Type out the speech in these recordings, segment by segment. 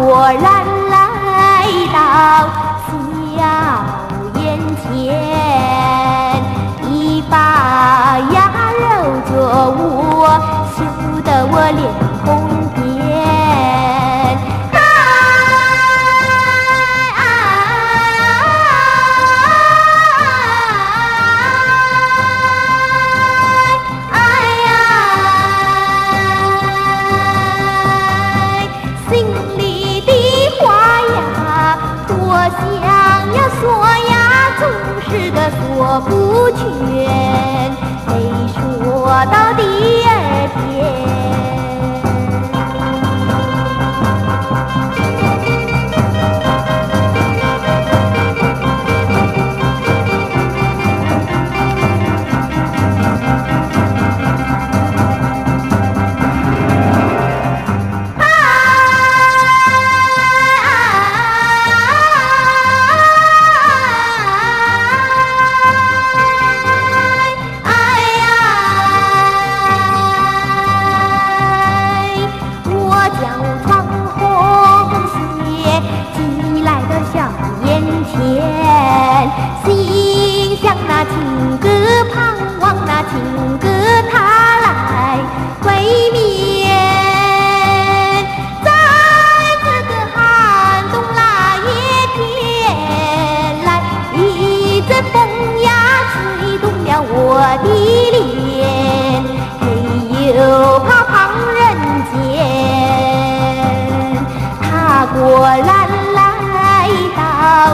果然来到小眼前，一把鸭肉做我，羞得我脸红遍。心里的话呀，多想要说呀，总是个说不全，没说到第二天。心向那情歌，盼望那情歌它来会面。在这个寒冬腊月天，来一阵风呀，吹动了我的脸，嘿又怕旁人见。他果然来到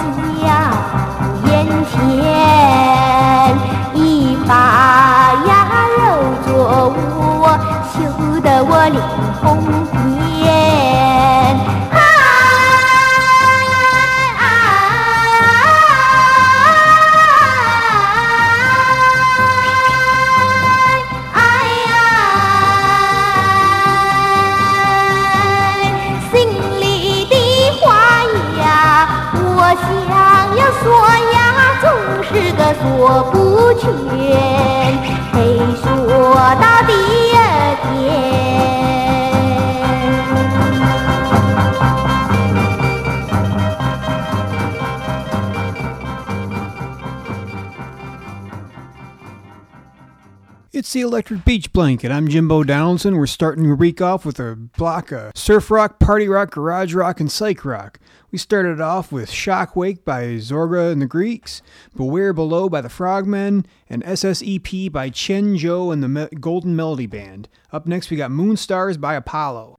眼前，一把鸭肉做我，羞得我脸红遍。心里的话呀，我想要说呀，总是个说不全，没说到第二天。 It's the Electric Beach Blanket. I'm Jimbo Donaldson. We're starting the week off with a block of surf rock, party rock, garage rock, and psych rock. We started off with Shockwake by Zorga and the Greeks, Beware Below by the Frogmen, and SSEP by Chen Zhou and the Golden Melody Band. Up next we got Moonstars by Apollo.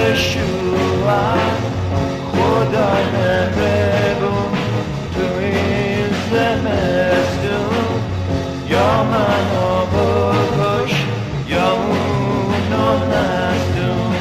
یشوع خدای مهربون تو این زمستون یا منو بکش یا اونو نستون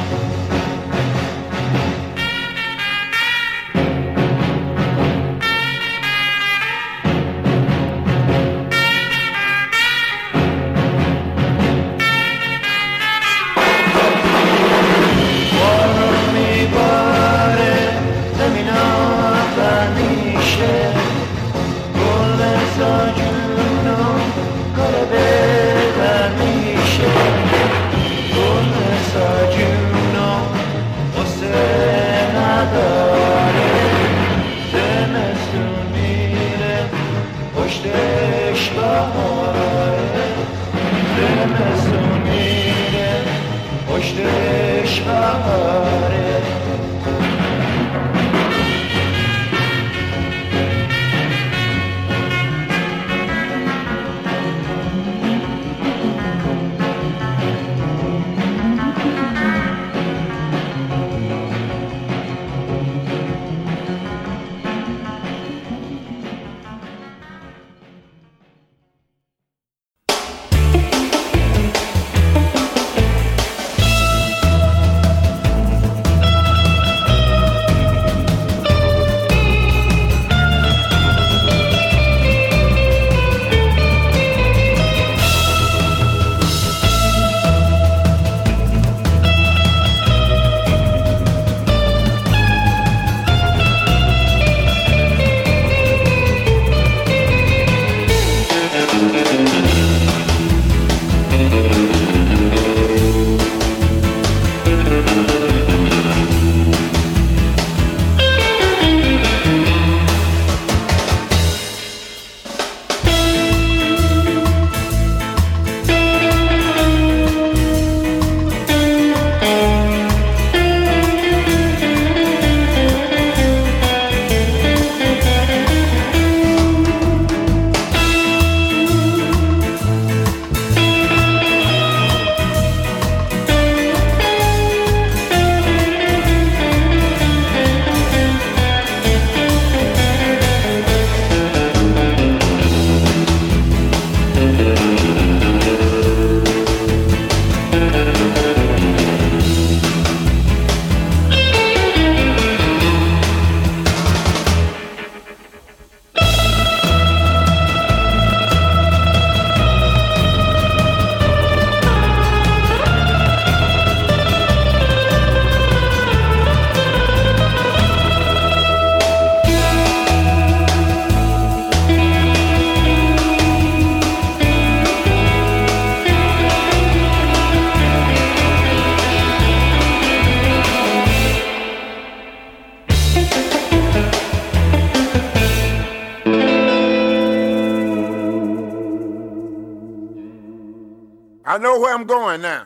I know where I'm going now.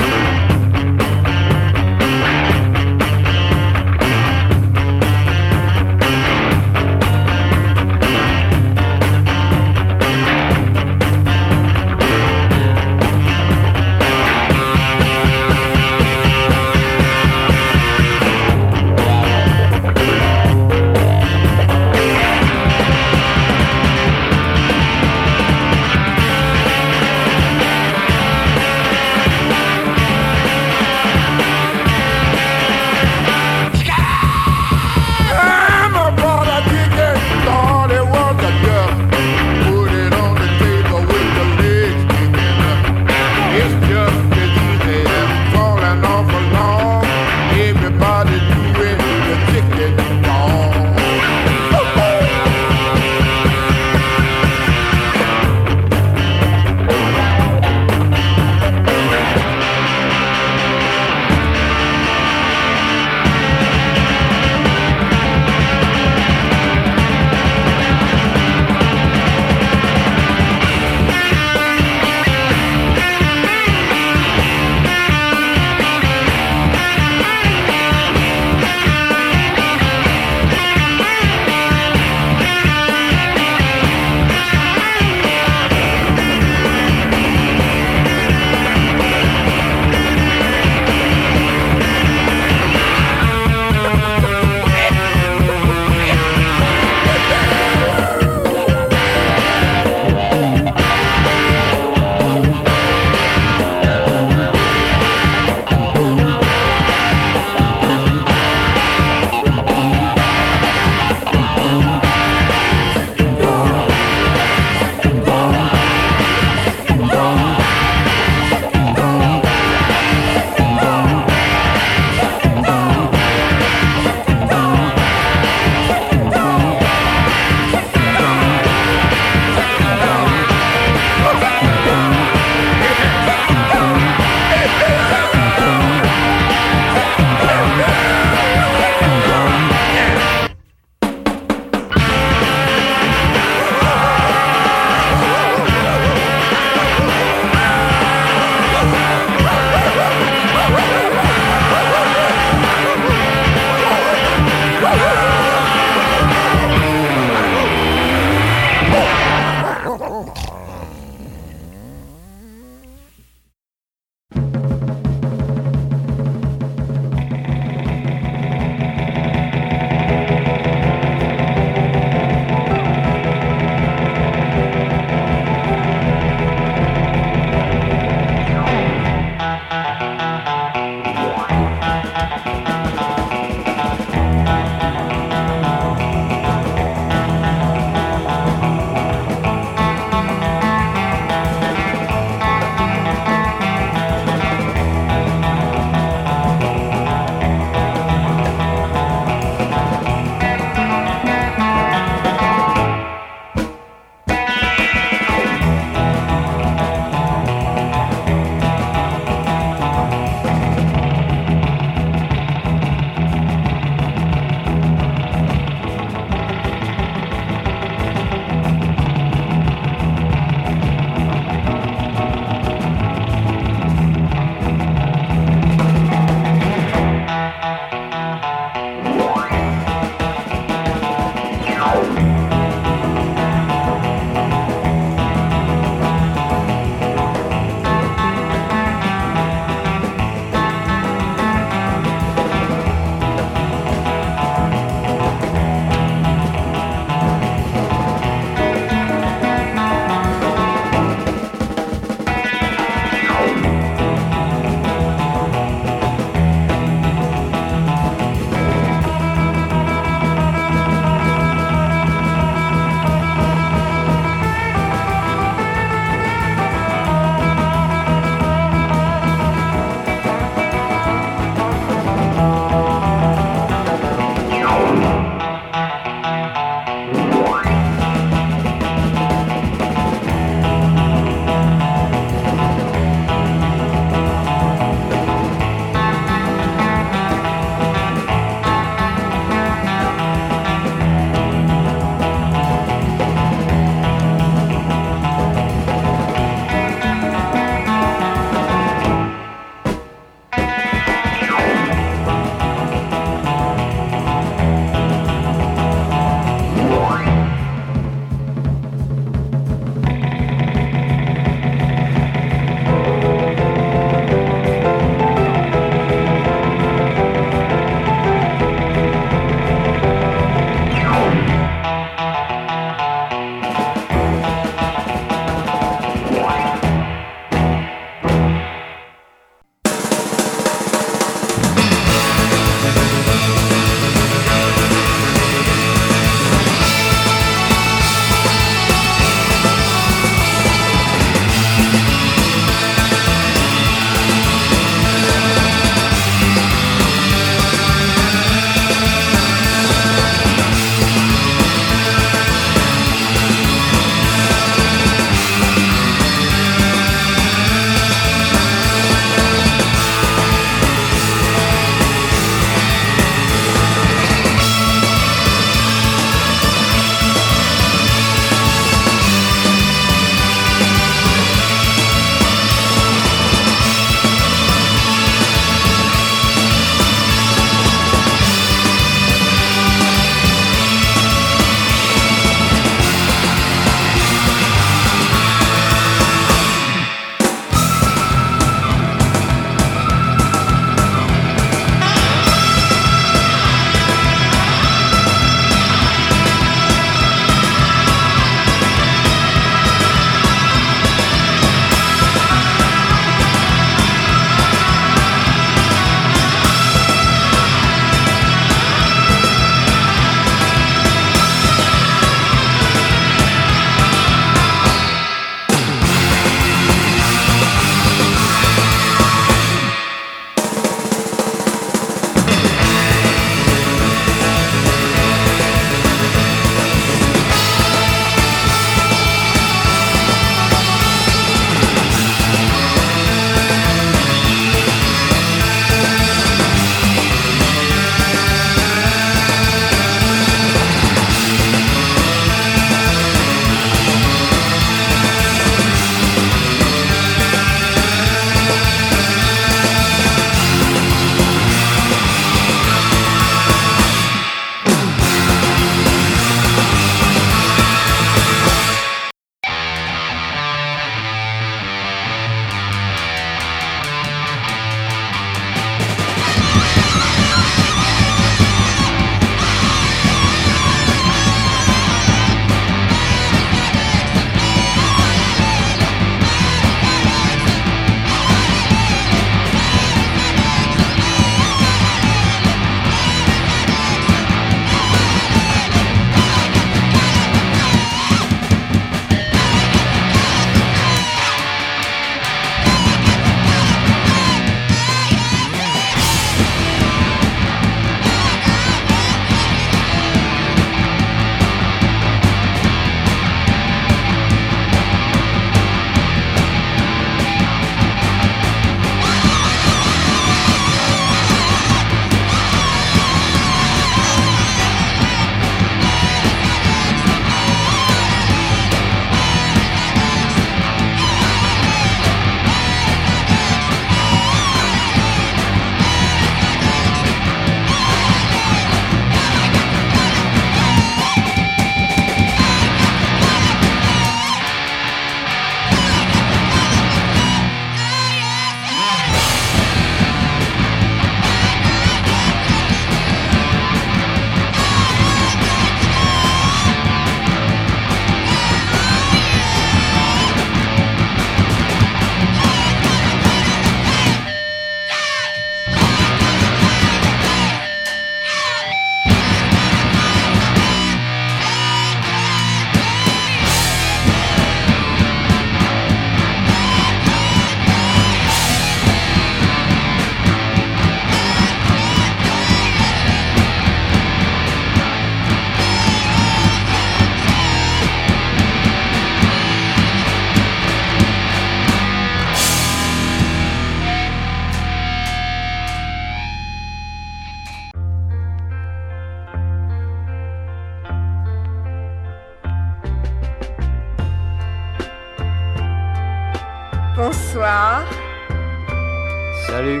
bonsoir. Salut.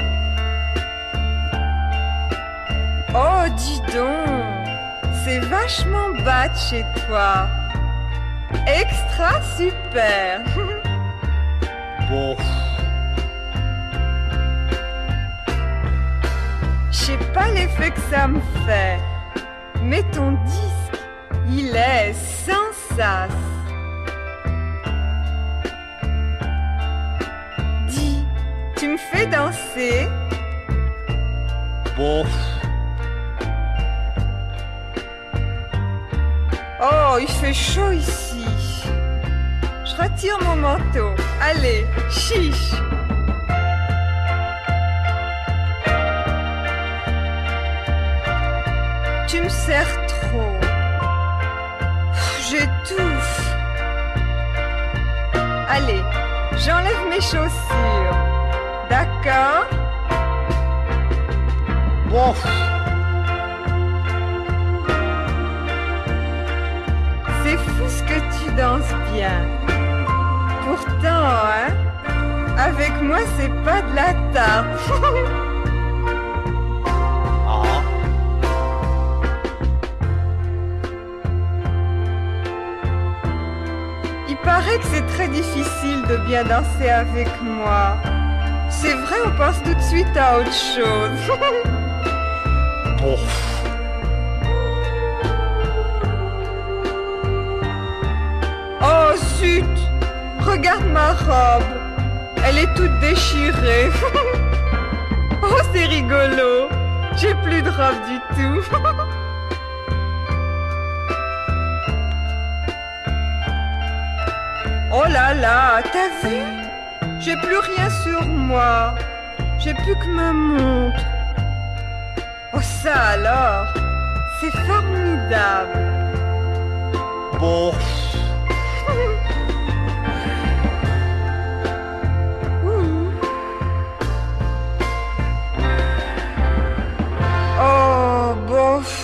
Oh, dis donc, c'est vachement bad chez toi. Extra super. Bon. Je sais pas l'effet que ça me fait, mais ton disque, il est sans sas. Dis, tu me fais danser? Bon. Oh, il fait chaud ici. Je retire mon manteau. Allez, chiche. Tu me serres trop. J'étouffe. Allez, j'enlève mes chaussures. D'accord? Bon. C'est fou ce que tu danses bien. Pourtant, hein, avec moi, c'est pas de la tarte. Ah. Il paraît que c'est très difficile de bien danser avec moi. C'est vrai, on pense tout de suite à autre chose. Bon. Oh zut! Regarde ma robe. Elle est toute déchirée. Oh, c'est rigolo. J'ai plus de robe du tout. Oh là là, t'as vu? J'ai plus rien sur moi. J'ai plus que ma montre. Oh ça alors, c'est formidable. Bon. Oh, bof.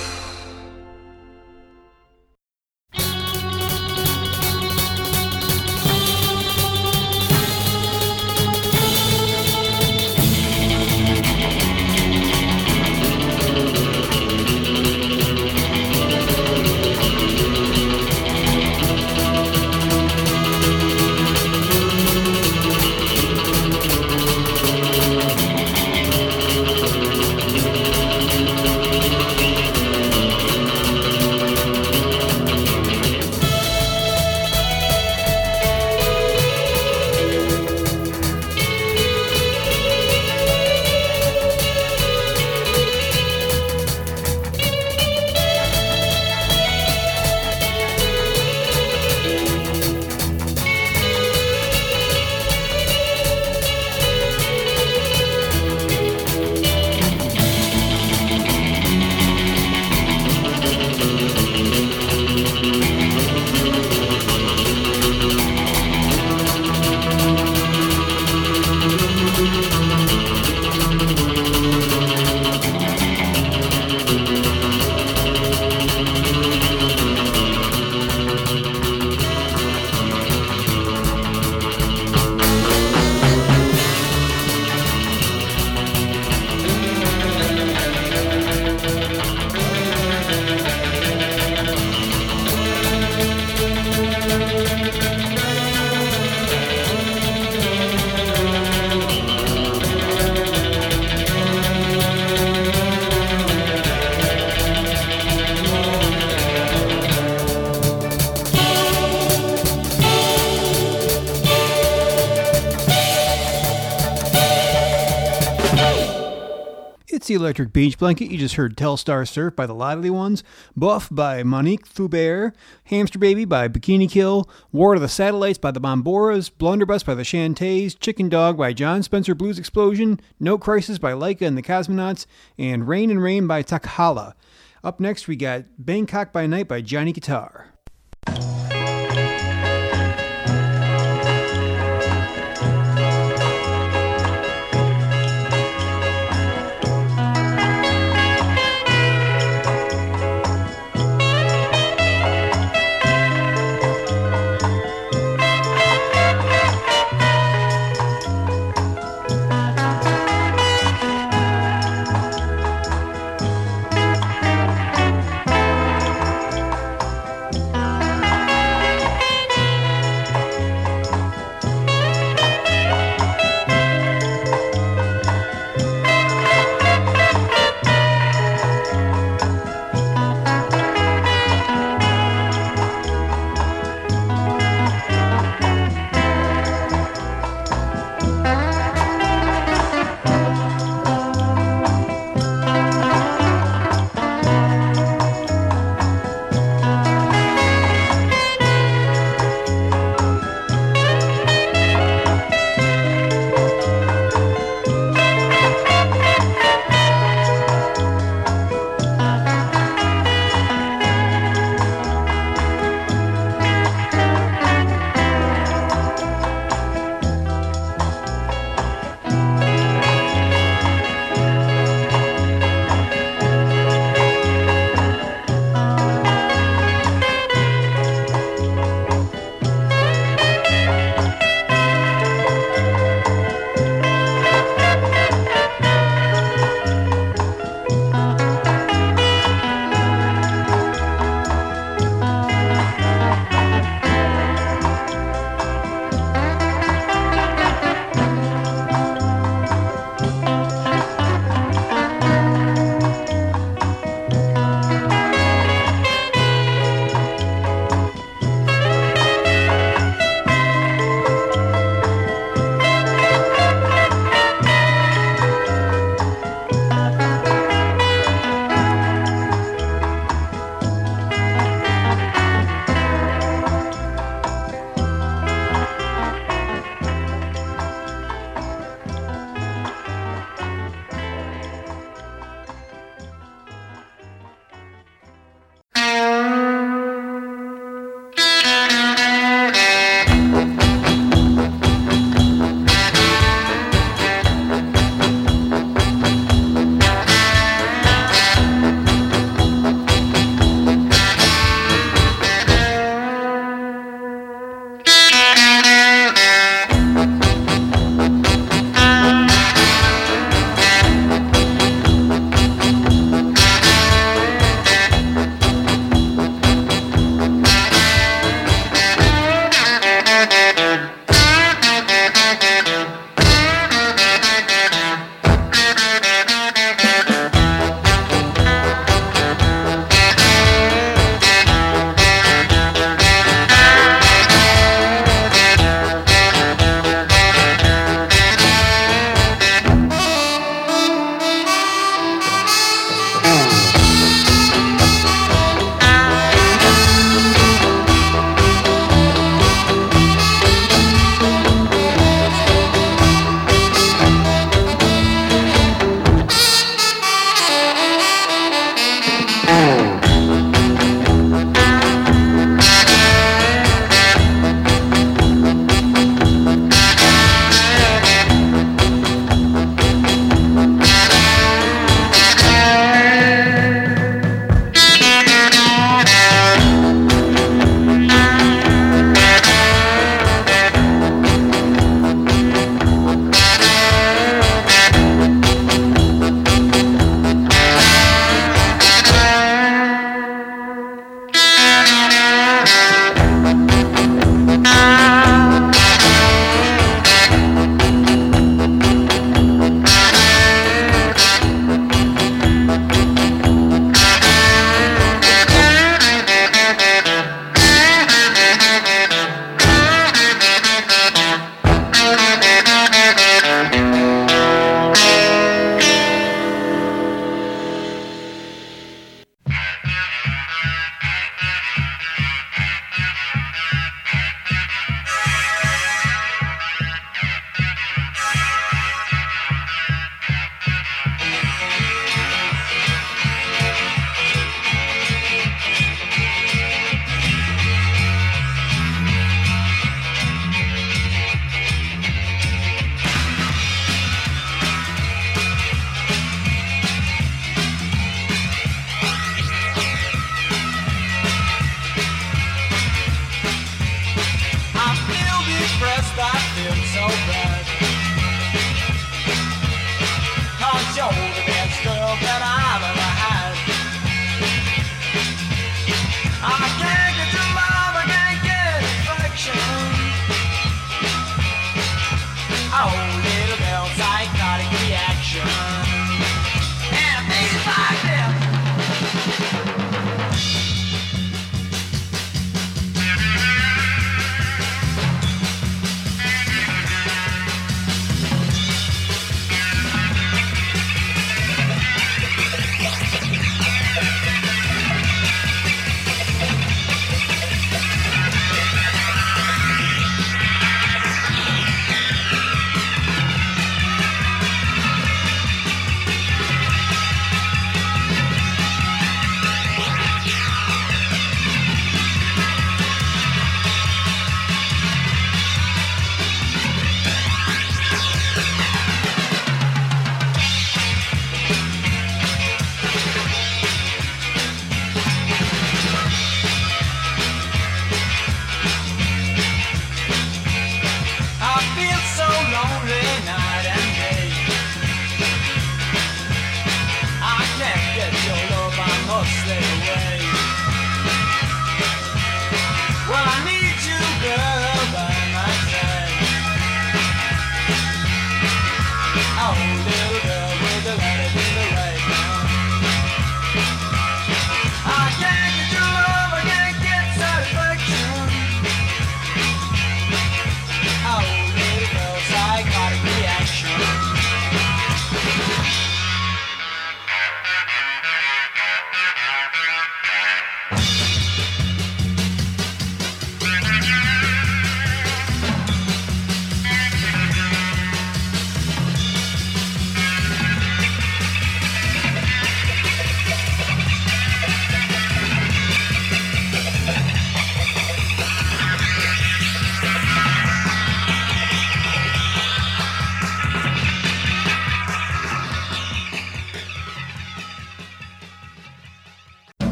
It's the Electric Beach Blanket. You just heard Telstar Surf by the Lively Ones, Buff by Monique Thubert, Hamster Baby by Bikini Kill, War of the Satellites by the Bomboras, Blunderbuss by the Shantays, Chicken Dog by John Spencer Blues Explosion, No Crisis by Laika and the Cosmonauts, and Rain and Rain by Takhala. Up next, we got Bangkok by Night by Johnny Guitar.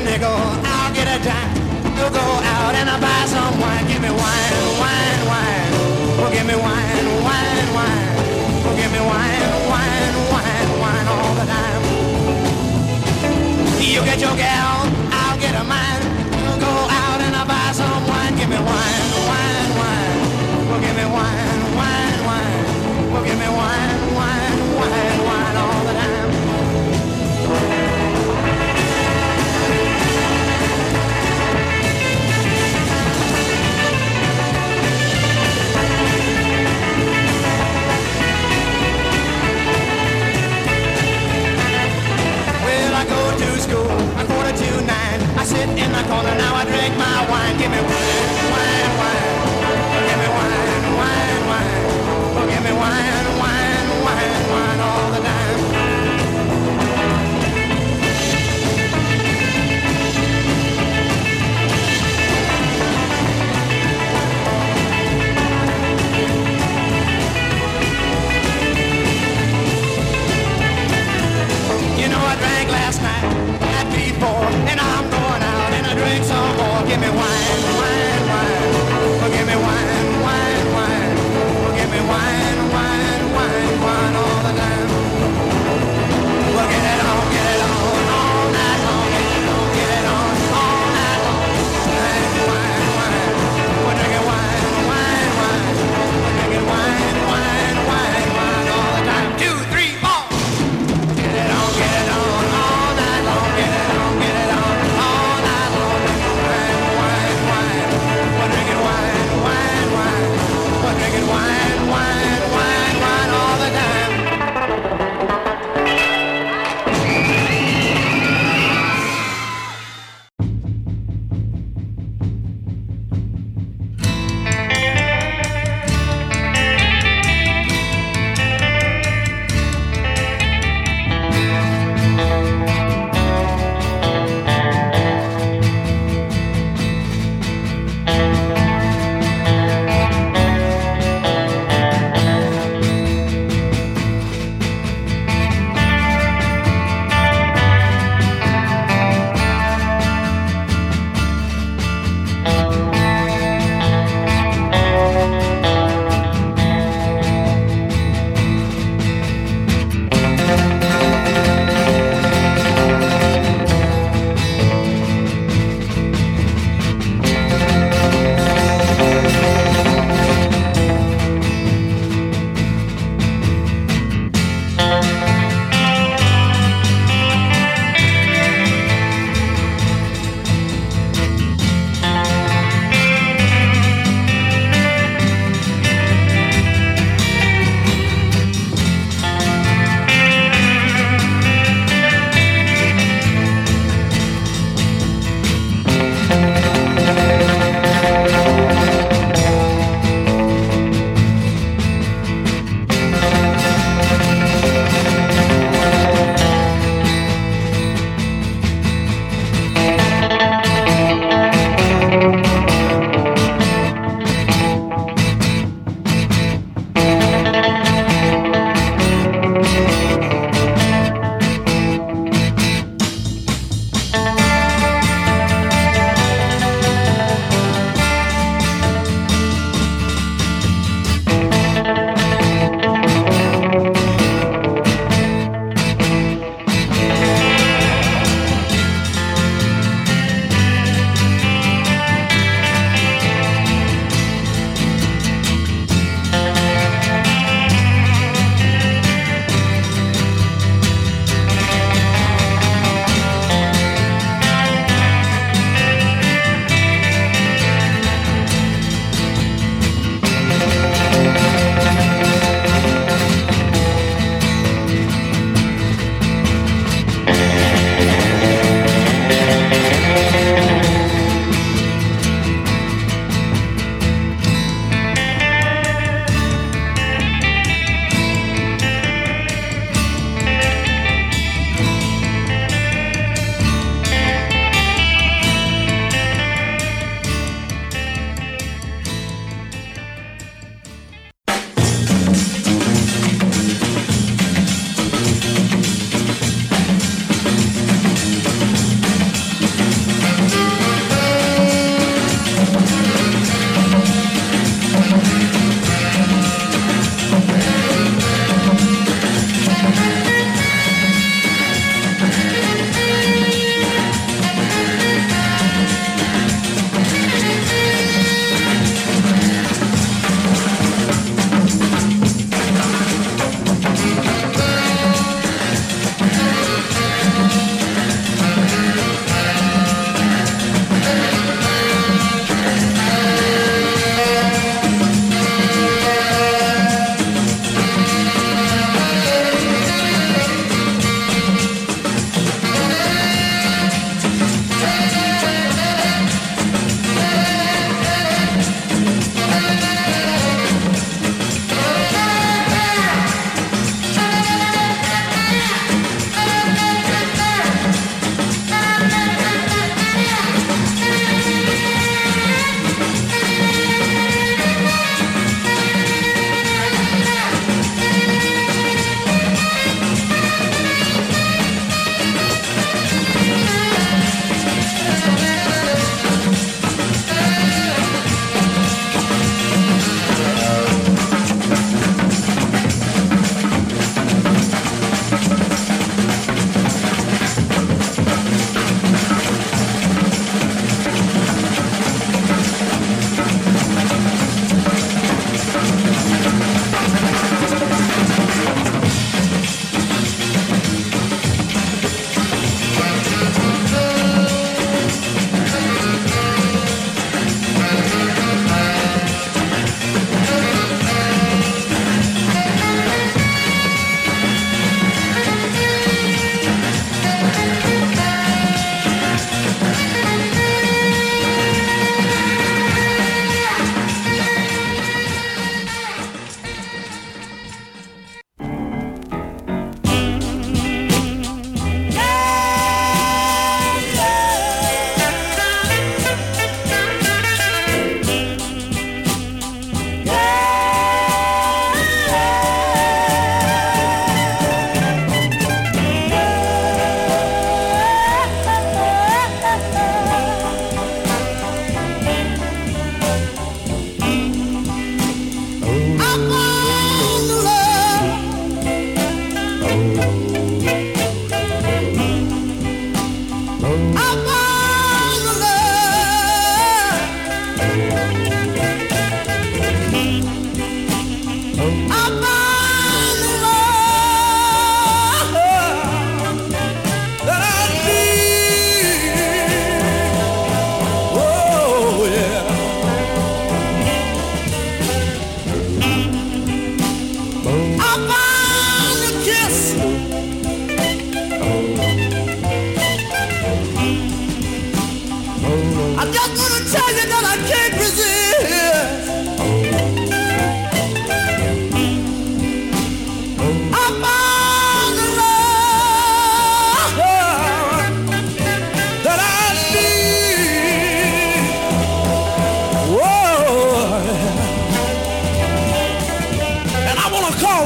nickel, I'll get a dime. We'll go out and I'll buy some wine. Give me wine, wine, wine. Oh, give me wine, wine, wine. Oh, give me wine, wine, wine, wine all the time. You get your gal, I'll get a mine. We'll go out and I'll buy some wine. Give me wine, wine, wine. Oh, give me wine, wine, wine. Oh, give me wine, wine, wine, wine all the time. I go to school, 9:45. I sit in the corner, now I drink my wine. Give me wine, wine, wine. Give me wine, wine, wine. Oh, give me wine, wine, wine, wine all the time. You know I drank last night at P4, and I'm going out and I drink some more. Give me wine, wine.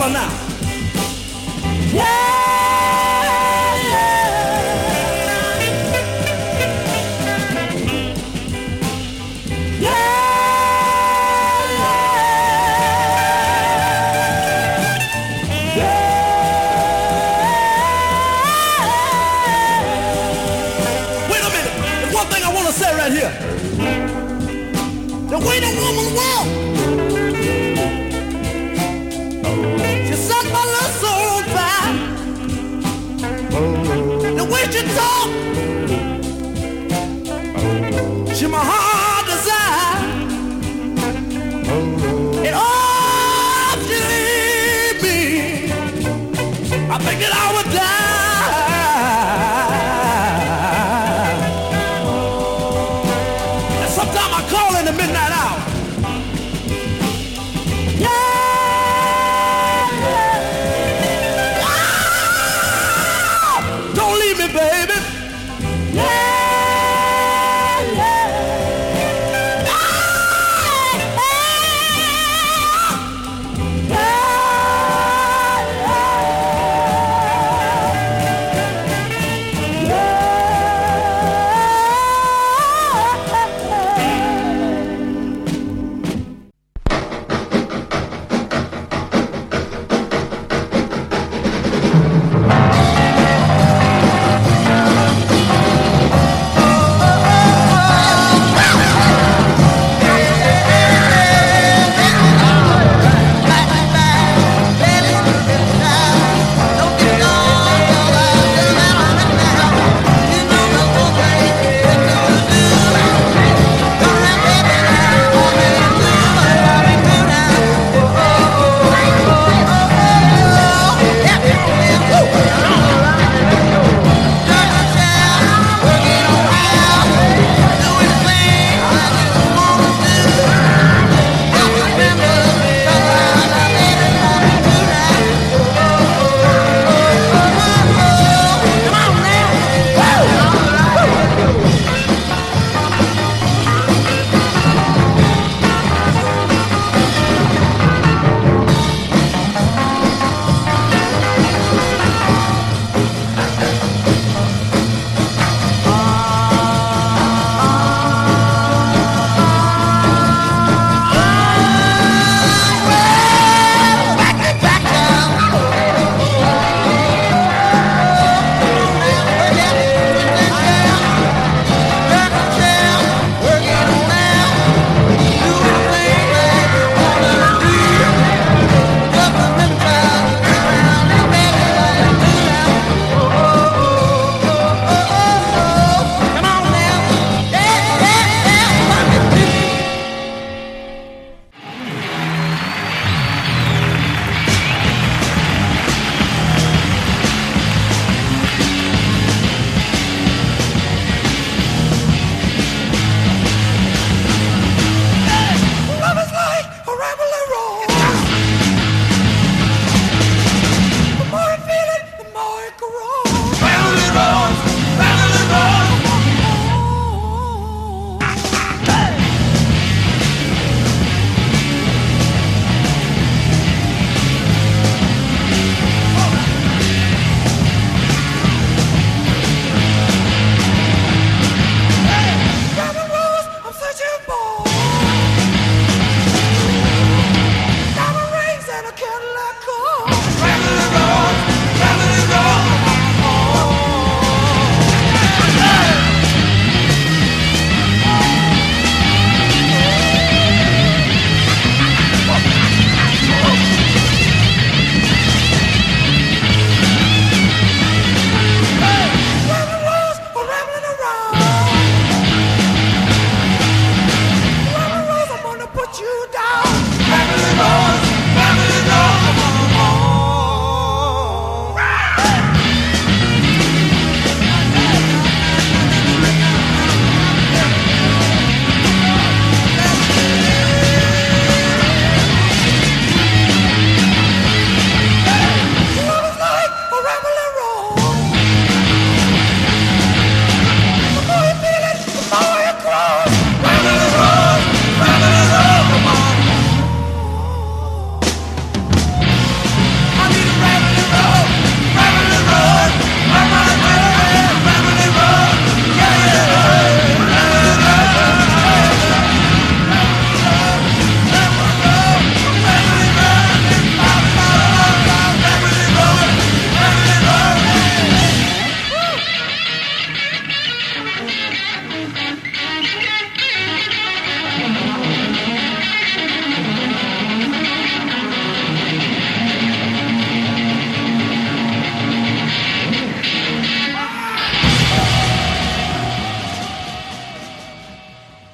her now. Wait a minute. There's one thing I want to say right here. The way the woman walk, she set my little soul on fire. The way she talk, she my heart desire. And oh, she leave me, I think that I would die. And sometimes I call in the midnight hour. Don't leave me, baby.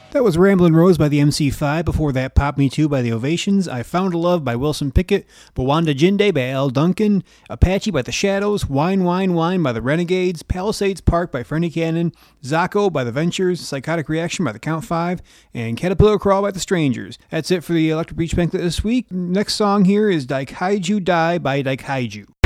That was Ramblin' Rose by the MC5. Before that, Pop Me Too by the Ovations. I Found a Love by Wilson Pickett. Bawanda Jinde by Al Duncan. Apache by the Shadows. Wine, Wine, Wine by the Renegades. Palisades Park by Freddie Cannon. Zacco by the Ventures. Psychotic Reaction by the Count 5. And Caterpillar Crawl by the Strangers. That's it for the Electric Beach Banquet this week. Next song here is Daikaiju Dai by Daikaiju.